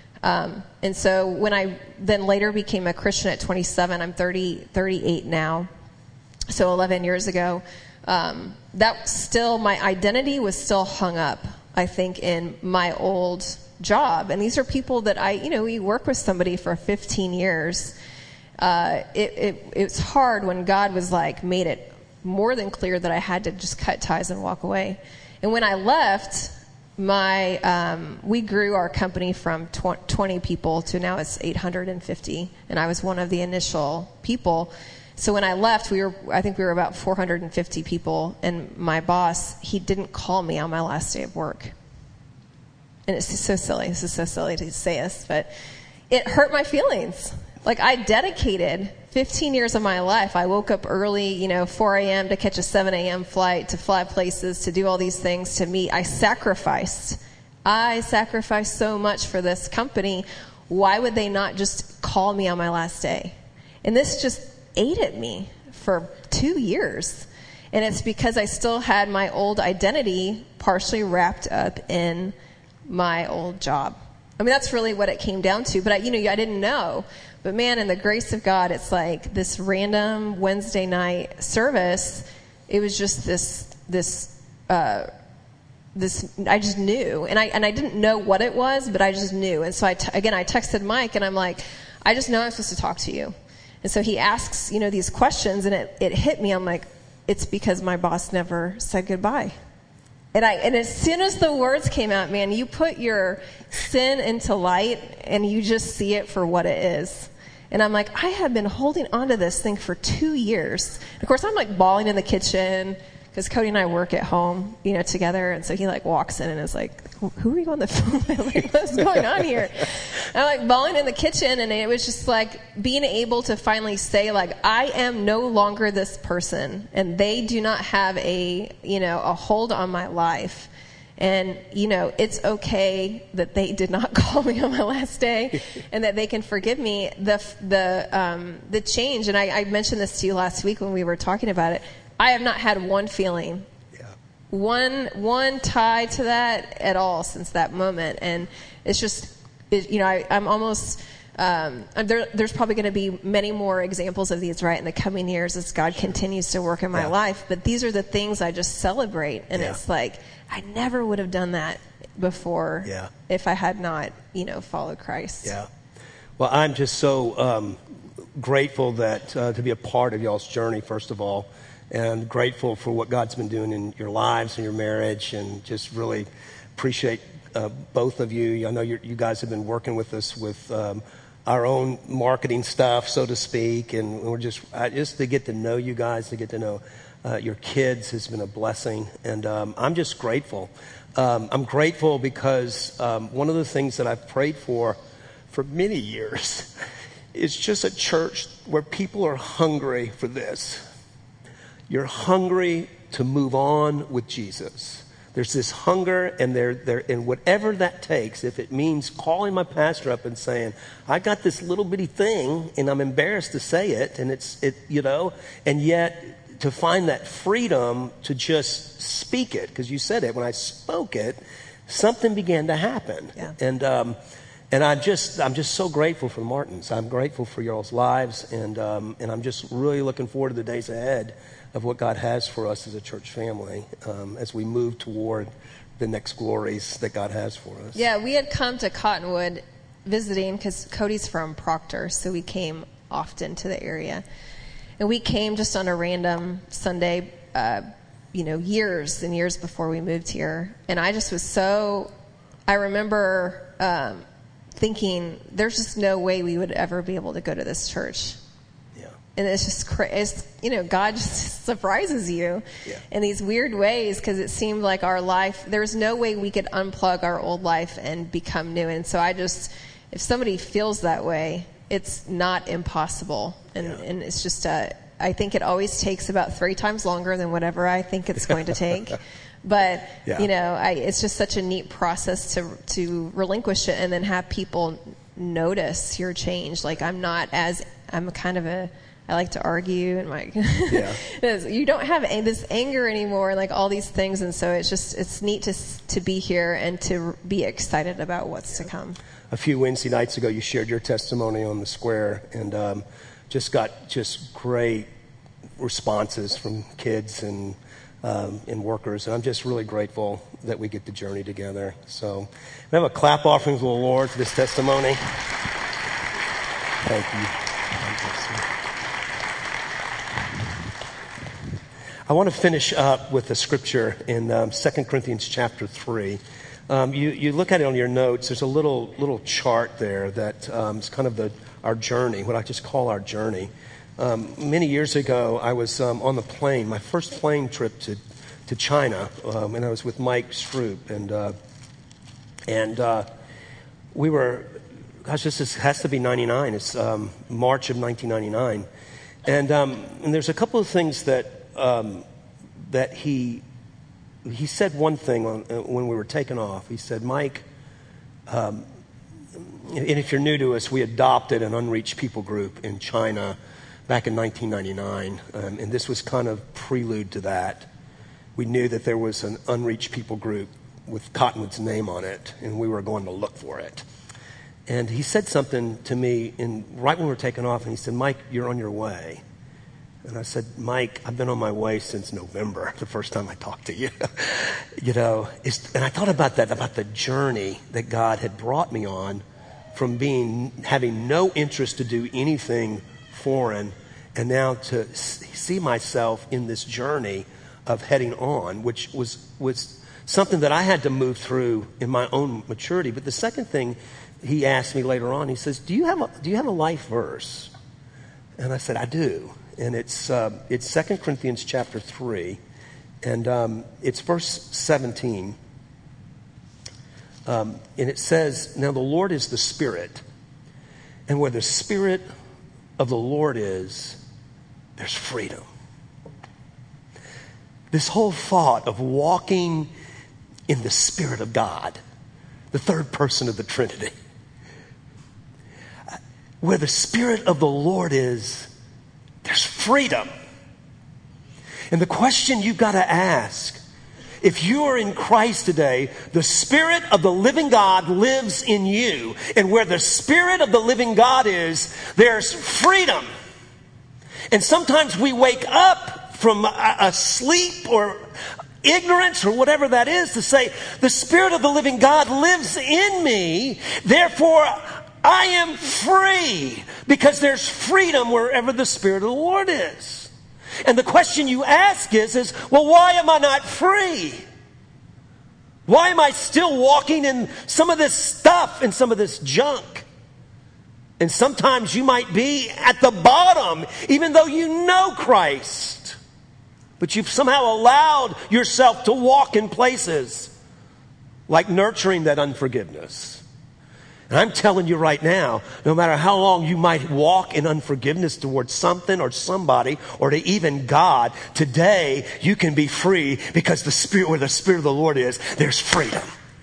Speaker 2: Um, and so when I then later became a Christian at twenty-seven, I'm thirty, thirty-eight now. So eleven years ago. Um, that still, my identity was still hung up, I think, in my old job. And these are people that I, you know, we work with somebody for fifteen years. Uh, it, it, it's hard when God was like, made it more than clear that I had to just cut ties and walk away. And when I left, my, um, we grew our company from tw- twenty people to now it's eight hundred fifty. And I was one of the initial people. So when I left, we were, I think we were about four hundred fifty people. And my boss, he didn't call me on my last day of work. And it's so silly. This is so silly to say this, but it hurt my feelings. Like, I dedicated fifteen years of my life. I woke up early, you know, four a.m. to catch a seven a.m. flight, to fly places, to do all these things, to meet. I sacrificed. I sacrificed so much for this company. Why would they not just call me on my last day? And this just ate at me for two years. And it's because I still had my old identity partially wrapped up in my old job. I mean, that's really what it came down to. But, I, you know, I didn't know. But, man, in the grace of God, it's like this random Wednesday night service. It was just this, this, uh, this, I just knew. And I, and I didn't know what it was, but I just knew. And so, I t- again, I texted Mike, and I'm like, I just know I'm supposed to talk to you. And so he asks, you know, these questions, and it, it hit me. I'm like, it's because my boss never said goodbye. And I, and as soon as the words came out, man, you put your sin into light and you just see it for what it is. And I'm like, I have been holding on to this thing for two years. And of course, I'm like bawling in the kitchen because Cody and I work at home, you know, together. And so he like walks in and is like, who are you on the phone with? Like, what's going on here? And I'm like bawling in the kitchen, and it was just like being able to finally say, like, I am no longer this person, and they do not have a, you know, a hold on my life. And, you know, it's okay that they did not call me on my last day and that they can forgive me. The, the, um, the change, and I, I mentioned this to you last week when we were talking about it. I have not had one feeling, yeah. one, one tie to that at all since that moment. And it's just, it, you know, I, I'm almost, um, there, there's probably going to be many more examples of these, right, in the coming years as God continues to work in my yeah. life. But these are the things I just celebrate. And yeah. it's like, I never would have done that before yeah. if I had not, you know, followed Christ.
Speaker 1: Yeah. Well, I'm just so um, grateful that uh, to be a part of y'all's journey, first of all, and grateful for what God's been doing in your lives and your marriage, and just really appreciate uh, both of you. I know you're, you guys have been working with us with um, our own marketing stuff, so to speak, and we're just uh, just to get to know you guys, to get to know Uh, your kids has been a blessing, and um, I'm just grateful. Um, I'm grateful because um, one of the things that I've prayed for for many years is just a church where people are hungry for this. You're hungry to move on with Jesus. There's this hunger, and they're, they're, and whatever that takes, if it means calling my pastor up and saying, I got this little bitty thing, and I'm embarrassed to say it, and it's, it, you know, and yet to find that freedom to just speak it, because you said it, when I spoke it, something began to happen.
Speaker 2: Yeah.
Speaker 1: And, um, and I just, I'm just so grateful for the Martins. I'm grateful for y'all's lives, and, um, and I'm just really looking forward to the days ahead of what God has for us as a church family, um, as we move toward the next glories that God has for us.
Speaker 2: Yeah, we had come to Cottonwood visiting because Cody's from Proctor, so we came often to the area. And we came just on a random Sunday, uh, you know, years and years before we moved here. And I just was so, I remember um, thinking, there's just no way we would ever be able to go to this church.
Speaker 1: Yeah.
Speaker 2: And it's just crazy. You know, God just surprises you yeah. in these weird ways, because it seemed like our life, there was no way we could unplug our old life and become new. And so I just, if somebody feels that way, it's not impossible. And, yeah. and it's just, uh, I think it always takes about three times longer than whatever I think it's going to take. But,
Speaker 1: yeah.
Speaker 2: you know, I, it's just such a neat process to, to relinquish it and then have people notice your change. Like, I'm not as, I'm kind of a, I like to argue and like, yeah. you don't have this anger anymore and like all these things. And so it's just, it's neat to, to be here and to be excited about what's to come.
Speaker 1: A few Wednesday nights ago, you shared your testimony on the square, and um, just got just great responses from kids and um, and workers. And I'm just really grateful that we get to journey together. So we have a clap offering to the Lord for this testimony. Thank you. I want to finish up with a scripture in um, Second Corinthians chapter three. Um, you, you look at it on your notes, there's a little little chart there that um, is kind of the our journey, what I just call our journey. Um, many years ago, I was um, on the plane, my first plane trip to, to China, um, and I was with Mike Stroop, and uh, and uh, we were, gosh, this is, has to be ninety-nine, it's um, March of nineteen ninety-nine, and, um, and there's a couple of things that um, that he he said one thing on, uh, when we were taking off. He said, Mike, um, and if you're new to us, we adopted an unreached people group in China back in nineteen ninety-nine, um, and this was kind of prelude to that. We knew that there was an unreached people group with Cottonwood's name on it, and we were going to look for it. And he said something to me in, right when we were taking off, and he said, Mike, you're on your way. And I said, Mike, I've been on my way since November, the first time I talked to you. you know, it's, and I thought about that, about the journey that God had brought me on from being, having no interest to do anything foreign, and now to see myself in this journey of heading on, which was was something that I had to move through in my own maturity. But the second thing he asked me later on, he says, "Do you have a do you have a life verse?" And I said, "I do." And it's uh, it's Second Corinthians chapter three, and um, it's verse seventeen. Um, and it says, "Now the Lord is the Spirit, and where the Spirit of the Lord is, there's freedom." This whole thought of walking in the Spirit of God, the third person of the Trinity. Where the Spirit of the Lord is, there's freedom. And the question you've got to ask, if you are in Christ today, the Spirit of the living God lives in you. And where the Spirit of the living God is, there's freedom. And sometimes we wake up from a, a sleep or ignorance or whatever that is to say, the Spirit of the living God lives in me, therefore I am free, because there's freedom wherever the Spirit of the Lord is. And the question you ask is, is, well, why am I not free? Why am I still walking in some of this stuff and some of this junk? And sometimes you might be at the bottom, even though you know Christ. But you've somehow allowed yourself to walk in places like nurturing that unforgiveness. And I'm telling you right now, no matter how long you might walk in unforgiveness towards something or somebody or to even God, today you can be free, because the Spirit, where the Spirit of the Lord is, there's freedom.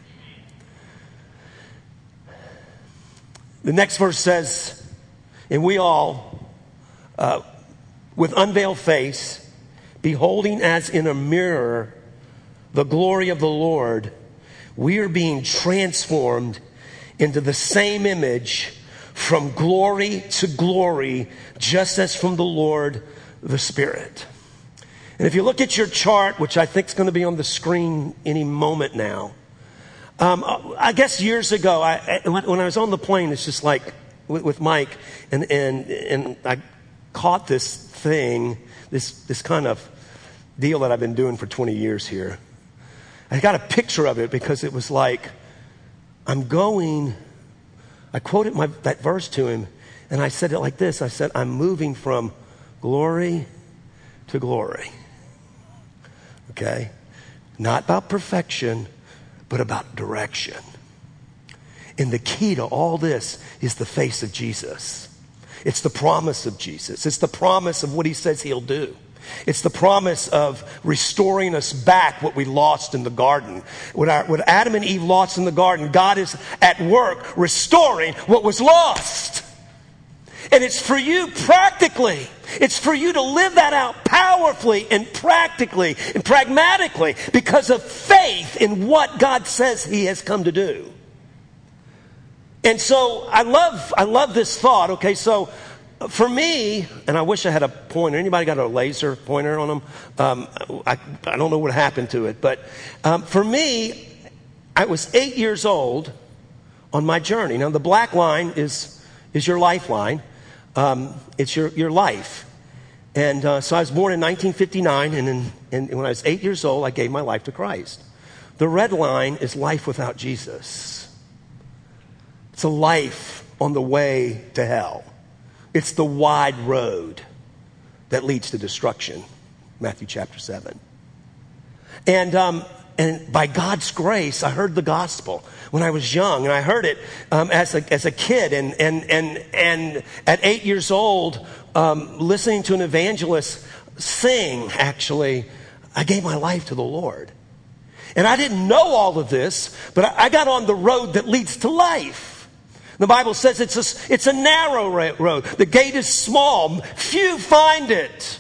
Speaker 1: The next verse says, "And we all, uh, with unveiled face, beholding as in a mirror the glory of the Lord, we are being transformed into the same image from glory to glory, just as from the Lord the Spirit." And if you look at your chart, which I think is going to be on the screen any moment now, um, I guess years ago, I, when I was on the plane, it's just like with, with Mike, and, and, and I caught this thing, this, this kind of deal that I've been doing for twenty years here. I got a picture of it because it was like, I'm going, I quoted my, that verse to him, and I said it like this. I said, I'm moving from glory to glory. Okay? Not about perfection, but about direction. And the key to all this is the face of Jesus. It's the promise of Jesus. It's the promise of what he says he'll do. It's the promise of restoring us back what we lost in the garden. What, our, what Adam and Eve lost in the garden, God is at work restoring what was lost. And it's for you practically. It's for you to live that out powerfully and practically and pragmatically because of faith in what God says he has come to do. And so I love, I love this thought. Okay, so for me, and I wish I had a pointer. Anybody got a laser pointer on them? Um, I, I don't know what happened to it. But um, for me, I was eight years old on my journey. Now, the black line is, is your lifeline. Um, it's your, your life. And uh, so I was born in nineteen fifty-nine, and, in, and when I was eight years old, I gave my life to Christ. The red line is life without Jesus. It's a life on the way to hell. It's the wide road that leads to destruction, Matthew chapter seven. And um, and by God's grace, I heard the gospel when I was young, and I heard it um, as a as a kid, and and and and at eight years old, um, listening to an evangelist sing. Actually, I gave my life to the Lord, and I didn't know all of this, but I, I got on the road that leads to life. The Bible says it's a, it's a narrow road. The gate is small. Few find it.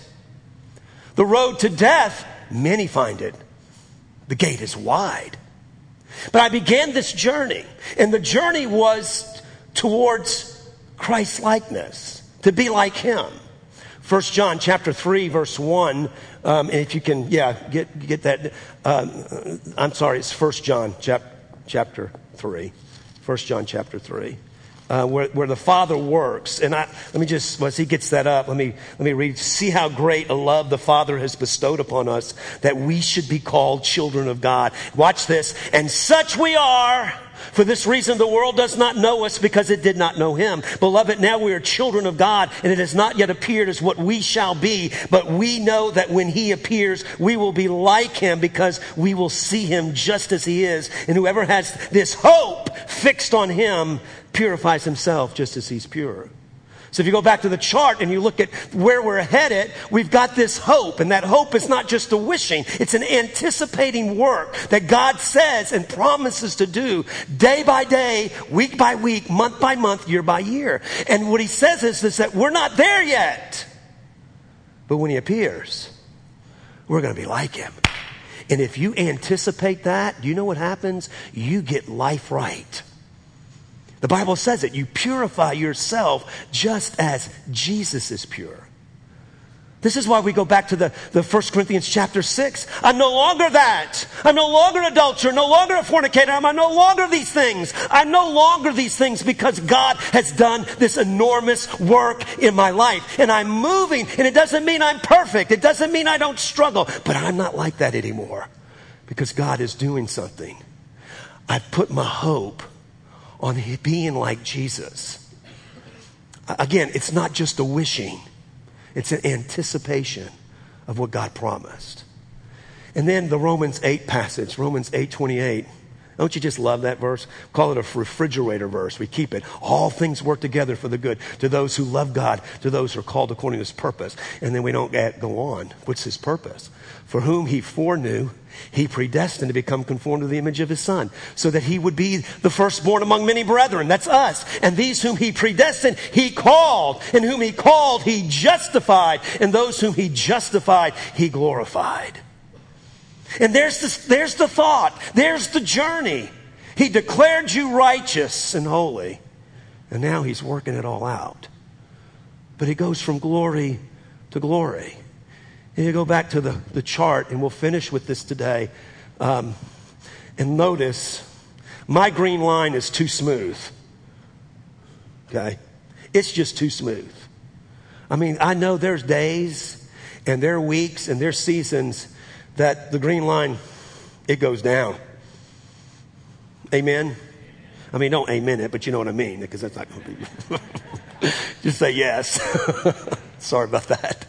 Speaker 1: The road to death, many find it. The gate is wide. But I began this journey, and the journey was towards Christ's likeness, to be like him. First John chapter three, verse one. Um, and if you can, yeah, get get that. Um, I'm sorry, it's First John chap, chapter three. First John chapter three, uh, where, where the Father works. And I, let me just, once he gets that up, let me, let me read. See how great a love the Father has bestowed upon us, that we should be called children of God. Watch this. And such we are. For this reason, the world does not know us, because it did not know him. Beloved, now we are children of God, and it has not yet appeared as what we shall be. But we know that when he appears, we will be like him, because we will see him just as he is. And whoever has this hope fixed on him purifies himself just as he's pure. So if you go back to the chart and you look at where we're headed, we've got this hope. And that hope is not just a wishing. It's an anticipating work that God says and promises to do day by day, week by week, month by month, year by year. And what he says is, is that we're not there yet. But when he appears, we're going to be like him. And if you anticipate that, do you know what happens? You get life right. The Bible says it. You purify yourself just as Jesus is pure. This is why we go back to the, the First Corinthians chapter six. I'm no longer that. I'm no longer an adulterer, no longer a fornicator. I'm no longer these things. I'm no longer these things because God has done this enormous work in my life. And I'm moving, and it doesn't mean I'm perfect. It doesn't mean I don't struggle. But I'm not like that anymore because God is doing something. I've put my hope on being like Jesus. Again, it's not just a wishing. It's an anticipation of what God promised. And then the Romans eight passage, Romans eight twenty-eight. Don't you just love that verse? Call it a refrigerator verse. We keep it. All things work together for the good to those who love God, to those who are called according to his purpose. And then we don't go on. What's his purpose? For whom he foreknew, he predestined to become conformed to the image of his Son, so that he would be the firstborn among many brethren. That's us. And these whom he predestined, he called. And whom he called, he justified. And those whom he justified, he glorified. And there's this, there's the thought. There's the journey. He declared you righteous and holy. And now he's working it all out. But it goes from glory to glory. And you go back to the, the chart, and we'll finish with this today. Um, and notice, my green line is too smooth. Okay? It's just too smooth. I mean, I know there's days, and there are weeks, and there's seasons that the green line, it goes down. Amen? I mean, don't amen it, but you know what I mean, because that's not going to be. Just say yes. Sorry about that.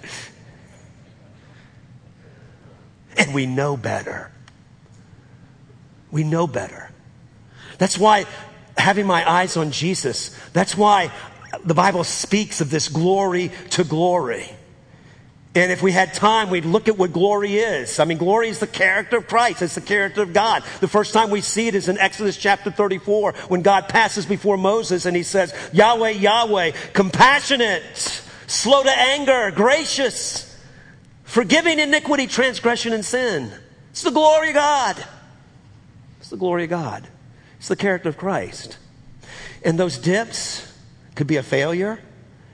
Speaker 1: And we know better. We know better. That's why having my eyes on Jesus, that's why the Bible speaks of this glory to glory. And if we had time, we'd look at what glory is. I mean, glory is the character of Christ. It's the character of God. The first time we see it is in Exodus chapter thirty-four, when God passes before Moses and he says, Yahweh, Yahweh, compassionate, slow to anger, gracious, forgiving iniquity, transgression, and sin. It's the glory of God. It's the glory of God. It's the character of Christ. And those dips could be a failure.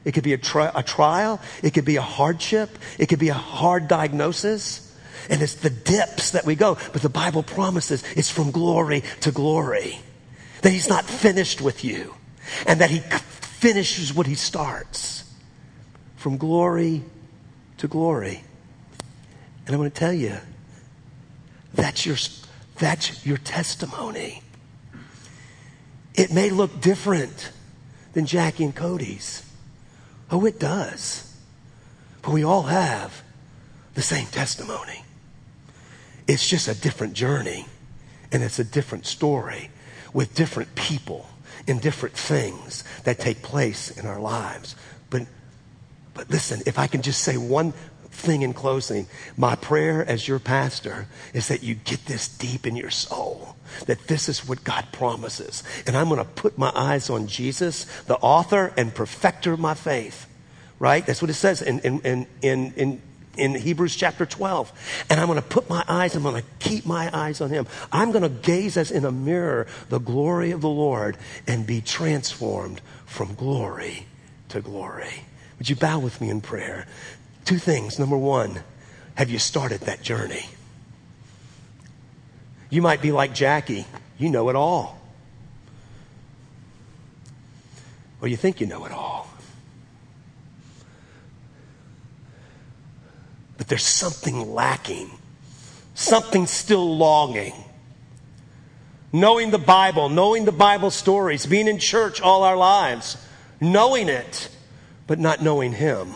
Speaker 1: It could be a, tri- a trial. It could be a hardship. It could be a hard diagnosis. And it's the dips that we go. But the Bible promises it's from glory to glory. That he's not finished with you. And that he finishes what he starts. From glory to glory. And I want to tell you, that's your, that's your testimony. It may look different than Jackie and Cody's. Oh, it does. But we all have the same testimony. It's just a different journey. And it's a different story with different people and different things that take place in our lives. But, but listen, if I can just say one thing in closing, my prayer as your pastor is that you get this deep in your soul, that this is what God promises. And I'm going to put my eyes on Jesus, the author and perfecter of my faith. Right? That's what it says in, in, in, in, in in Hebrews chapter twelve. And I'm going to put my eyes, I'm going to keep my eyes on him. I'm going to gaze as in a mirror the glory of the Lord and be transformed from glory to glory. Would you bow with me in prayer? Two things. Number one, have you started that journey? You might be like Jackie. You know it all. Or you think you know it all. But there's something lacking. Something still longing. Knowing the Bible, knowing the Bible stories, being in church all our lives, knowing it, but not knowing him.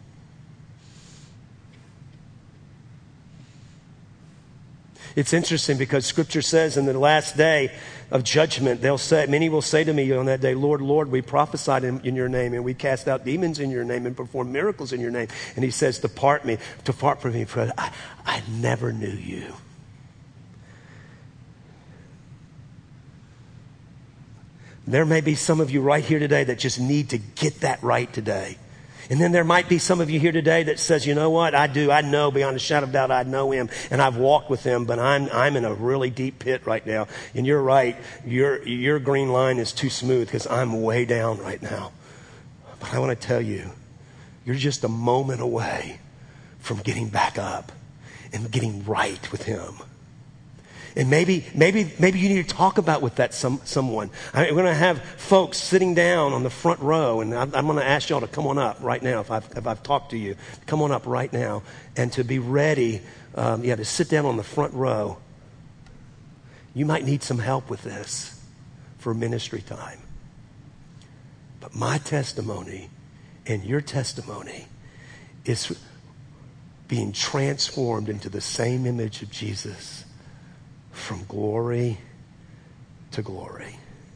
Speaker 1: It's interesting because Scripture says in the last day of judgment, they'll say, many will say to me on that day, Lord, Lord, we prophesied in, in your name, and we cast out demons in your name and performed miracles in your name. And he says, depart me, depart from me, for I, I never knew you. There may be some of you right here today that just need to get that right today. And then there might be some of you here today that says, you know what, I do, I know beyond a shadow of doubt, I know him, and I've walked with him, but I'm I'm in a really deep pit right now. And you're right, your your green line is too smooth because I'm way down right now. But I want to tell you, you're just a moment away from getting back up and getting right with him. And maybe, maybe, maybe you need to talk about with that some, someone. I, we're going to have folks sitting down on the front row, and I'm, I'm going to ask y'all to come on up right now. If I've, if I've talked to you, come on up right now, and to be ready. Um, yeah, to sit down on the front row. You might need some help with this for ministry time. But my testimony and your testimony is being transformed into the same image of Jesus. From glory to glory.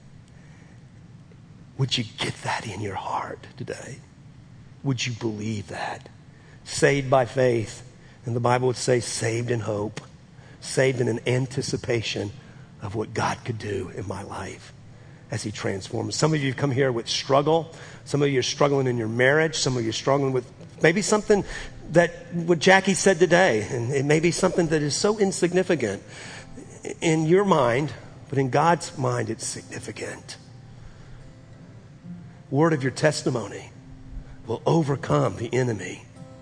Speaker 1: Would you get that in your heart today? Would you believe that? Saved by faith. And the Bible would say saved in hope. Saved in an anticipation of what God could do in my life as he transforms. Some of you come here with struggle. Some of you are struggling in your marriage. Some of you are struggling with maybe something that what Jackie said today. And it may be something that is so insignificant in your mind, but in God's mind, it's significant. Word of your testimony will overcome the enemy.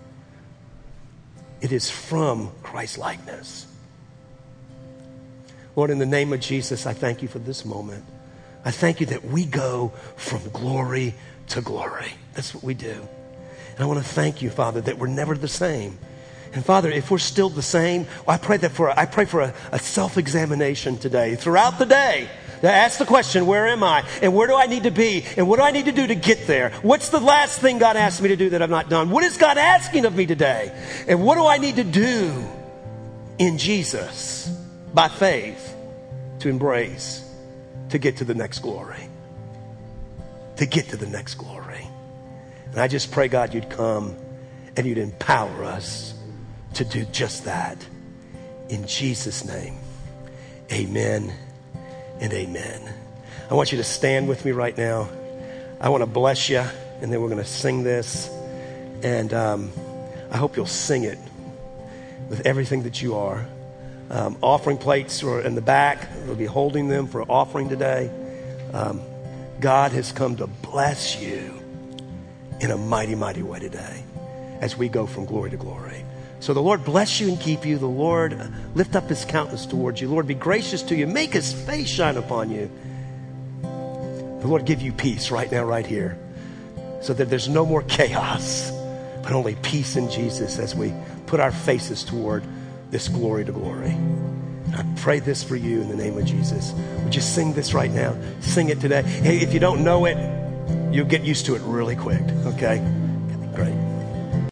Speaker 1: It is from Christ's likeness. Lord, in the name of Jesus, I thank you for this moment. I thank you that we go from glory to glory. That's what we do. And I want to thank you, Father, that we're never the same. And Father, if we're still the same, I pray that for I pray for a, a self-examination today, throughout the day. To ask the question, where am I? And where do I need to be? And what do I need to do to get there? What's the last thing God asked me to do that I've not done? What is God asking of me today? And what do I need to do in Jesus by faith to embrace, to get to the next glory? To get to the next glory. And I just pray, God, you'd come and you'd empower us to do just that. In Jesus' name, amen and amen. I want you to stand with me right now. I want to bless you, and then we're going to sing this. And um, I hope you'll sing it with everything that you are. Um, offering plates are in the back. We'll be holding them for offering today. Um, God has come to bless you in a mighty, mighty way today as we go from glory to glory. So the Lord bless you and keep you. The Lord lift up his countenance towards you. Lord, be gracious to you. Make his face shine upon you. The Lord give you peace right now, right here, so that there's no more chaos, but only peace in Jesus as we put our faces toward this glory to glory. I pray this for you in the name of Jesus. Would you sing this right now? Sing it today. Hey, if you don't know it, you'll get used to it really quick, okay?